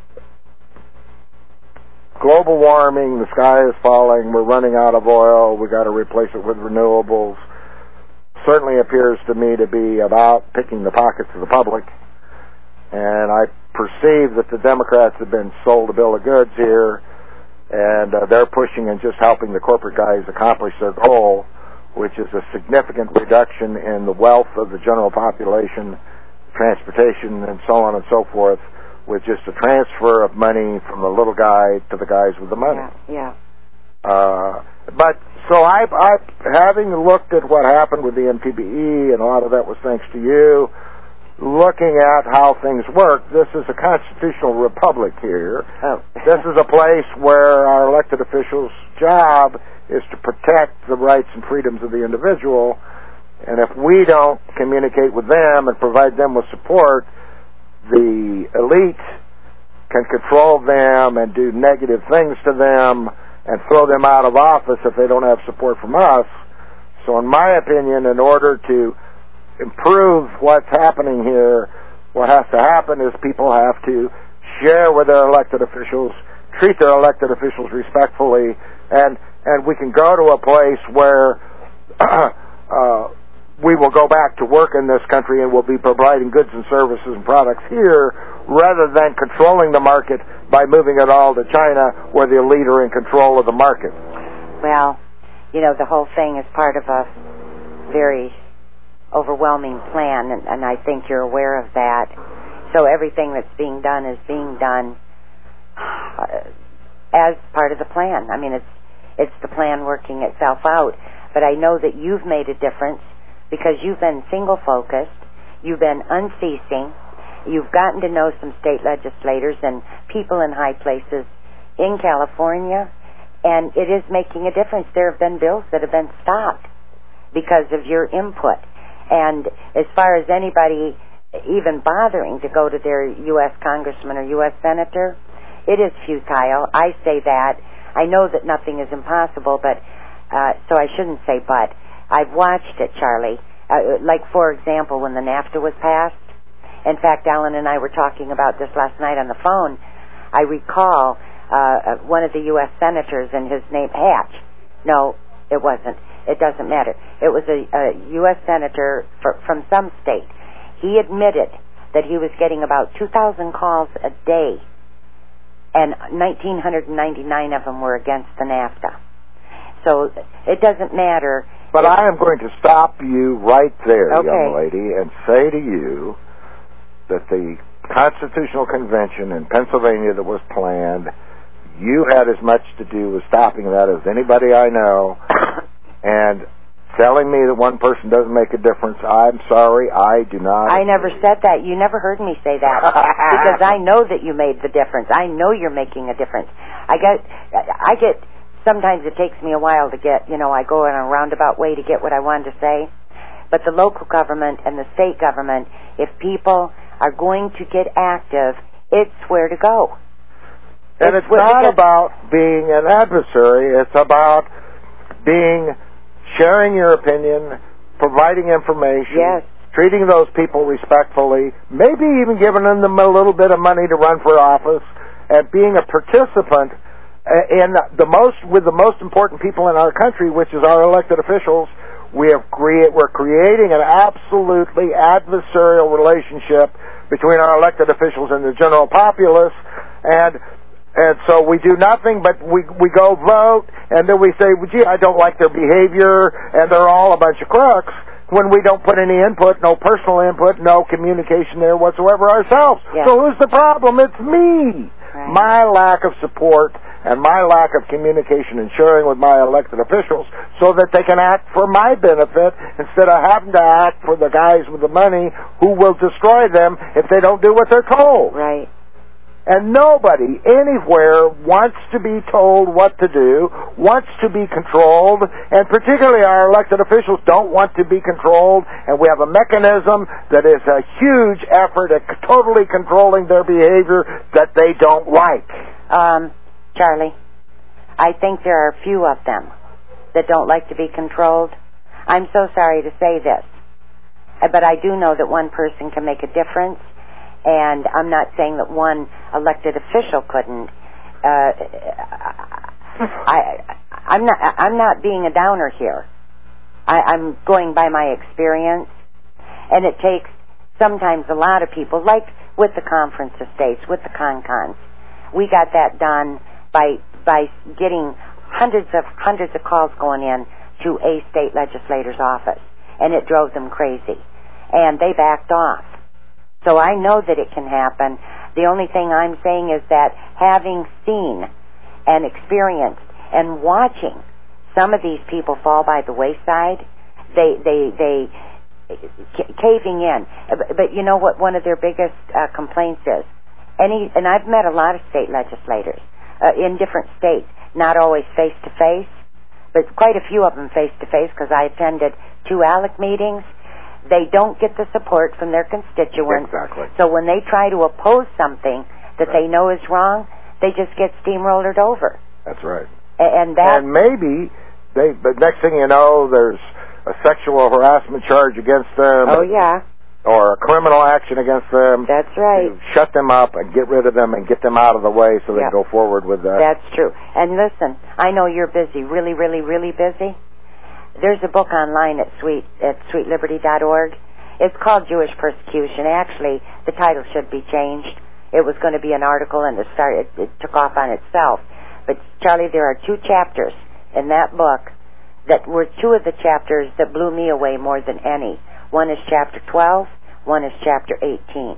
global warming. The sky is falling. We're running out of oil. We got to replace it with renewables. Certainly appears to me to be about picking the pockets of the public. And I perceive that the Democrats have been sold a bill of goods here, and uh, they're pushing and just helping the corporate guys accomplish their goal, which is a significant reduction in the wealth of the general population, transportation, and so on and so forth, with just a transfer of money from the little guy to the guys with the money. Yeah. yeah. Uh, but so I, I, having looked at what happened with the M T B E, and a lot of that was thanks to you, looking at how things work, this is a constitutional republic here. Oh. This is a place where our elected officials' job is to protect the rights and freedoms of the individual, and if we don't communicate with them and provide them with support, the elite can control them and do negative things to them and throw them out of office if they don't have support from us. So in my opinion, in order to improve what's happening here, what has to happen is people have to share with their elected officials, treat their elected officials respectfully, and and we can go to a place where uh, we will go back to work in this country and we'll be providing goods and services and products here rather than controlling the market by moving it all to China where the elite are in control of the market. Well, you know, the whole thing is part of a very overwhelming plan, and, and I think you're aware of that. So everything that's being done is being done uh, as part of the plan. I mean, it's it's the plan working itself out. But I know that you've made a difference because you've been single-focused, you've been unceasing, you've gotten to know some state legislators and people in high places in California, and it is making a difference. There have been bills that have been stopped because of your input. And as far as anybody even bothering to go to their U S congressman or U S senator, it is futile. I say that. I know that nothing is impossible, but uh, so I shouldn't say but. I've watched it, Charlie. Uh, like, for example, when the NAFTA was passed. In fact, Alan and I were talking about this last night on the phone. I recall uh, one of the U S senators, and his name, Hatch. No, it wasn't. It doesn't matter. It was a, a U S senator for, from some state. He admitted that he was getting about two thousand calls a day, and one thousand nine hundred ninety-nine of them were against the NAFTA. So it doesn't matter. But I am going to stop you right there, okay. young lady, and say to you that the Constitutional Convention in Pennsylvania that was planned, you had as much to do with stopping that as anybody I know. And telling me that one person doesn't make a difference, I'm sorry, I do not. I never said that. You never heard me say that. Because I know that you made the difference. I know you're making a difference. I get, I get, sometimes it takes me a while to get, you know, I go in a roundabout way to get what I wanted to say. But the local government and the state government, if people are going to get active, it's where to go. And it's, it's not about being an adversary. It's about being... sharing your opinion, providing information, yes. treating those people respectfully, maybe even giving them a little bit of money to run for office, and being a participant in the most with the most important people in our country, which is our elected officials. We have create we're creating an absolutely adversarial relationship between our elected officials and the general populace, and. And so we do nothing but we we go vote, and then we say, well, gee, I don't like their behavior, and they're all a bunch of crooks, when we don't put any input, no personal input, no communication there whatsoever ourselves. Yeah. So who's the problem? It's me. Right. My lack of support and my lack of communication and sharing with my elected officials so that they can act for my benefit instead of having to act for the guys with the money who will destroy them if they don't do what they're told. Right. And nobody anywhere wants to be told what to do, wants to be controlled, and particularly our elected officials don't want to be controlled, and we have a mechanism that is a huge effort at totally controlling their behavior that they don't like. Um, Charlie, I think there are a few of them that don't like to be controlled. I'm so sorry to say this, but I do know that one person can make a difference. And I'm not saying that one elected official couldn't. Uh, I, I'm not. I'm not being a downer here. I, I'm going by my experience, and it takes sometimes a lot of people, like with the conference of states, with the con-cons. We got that done by by getting hundreds of hundreds of calls going in to a state legislator's office, and it drove them crazy, and they backed off. So I know that it can happen. The only thing I'm saying is that having seen and experienced and watching some of these people fall by the wayside, they they they c- caving in. But, but you know what? One of their biggest uh, complaints is, any and I've met a lot of state legislators uh, in different states, not always face to face, but quite a few of them face to face because I attended two ALEC meetings. They don't get the support from their constituents. Exactly. So when they try to oppose something that right. they know is wrong, they just get steamrolled over. That's right. And that. And maybe they. But next thing you know, there's a sexual harassment charge against them. Oh yeah. Or a criminal action against them. That's right. You shut them up and get rid of them and get them out of the way so they yep. can go forward with that. That's true. And listen, I know you're busy, really, really, really busy. There's a book online at sweet at sweet liberty dot org. It's called Jewish Persecution. Actually, the title should be changed. It was going to be an article, and it started. It, it took off on itself. But Charlie, there are two chapters in that book that were two of the chapters that blew me away more than any. One is chapter twelve. One is chapter eighteen.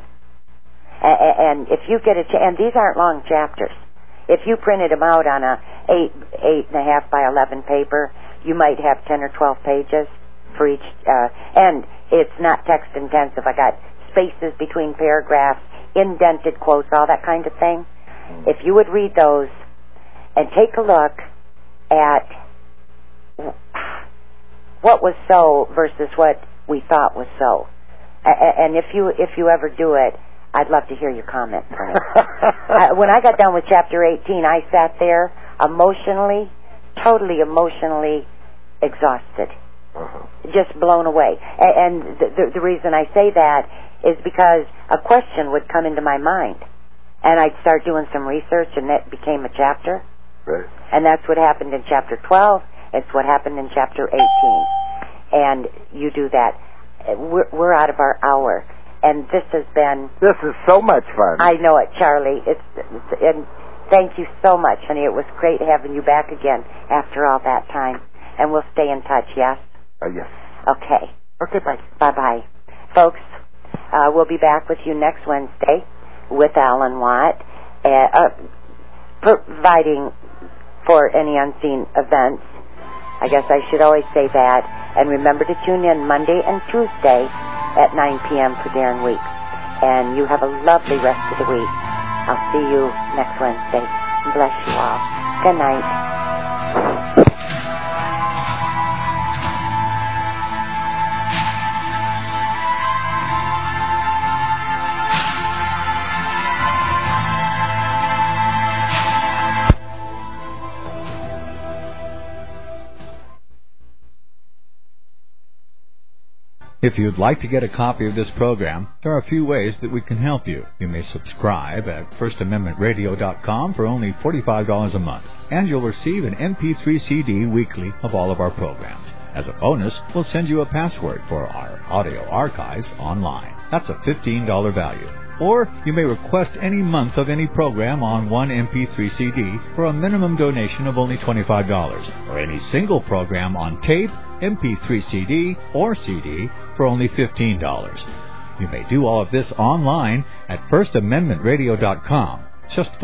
And, and if you get a ch- and these aren't long chapters. If you printed them out on a eight eight and a half by eleven paper, you might have ten or twelve pages for each, uh, and it's not text intensive. I got spaces between paragraphs, indented quotes, all that kind of thing. If you would read those and take a look at what was so versus what we thought was so, and if you if you ever do it, I'd love to hear your comment on it. uh, when I got done with chapter eighteen, I sat there emotionally, totally emotionally exhausted, uh-huh. just blown away. And, and the, the, the reason I say that is because a question would come into my mind, and I'd start doing some research, and that became a chapter. Right. And that's what happened in chapter twelve. It's what happened in chapter eighteen. And you do that. We're, we're out of our hour, and this has been... This is so much fun. I know it, Charlie. It's, it's and thank you so much, honey. It was great having you back again after all that time. And we'll stay in touch, yes? Uh, yes. Okay. Okay, bye. Bye-bye. Folks, uh, we'll be back with you next Wednesday with Alan Watt, uh, uh, providing for any unseen events. I guess I should always say that. And remember to tune in Monday and Tuesday at nine p.m. for Darren Weeks. And you have a lovely rest of the week. I'll see you next Wednesday. Bless you all. Good night. If you'd like to get a copy of this program, there are a few ways that we can help you. You may subscribe at first amendment radio dot com for only forty-five dollars a month, and you'll receive an M P three C D weekly of all of our programs. As a bonus, we'll send you a password for our audio archives online. That's a fifteen dollars value. Or you may request any month of any program on one M P three C D for a minimum donation of only twenty-five dollars, or any single program on tape, M P three C D, or C D for only fifteen dollars. You may do all of this online at first amendment radio dot com. Just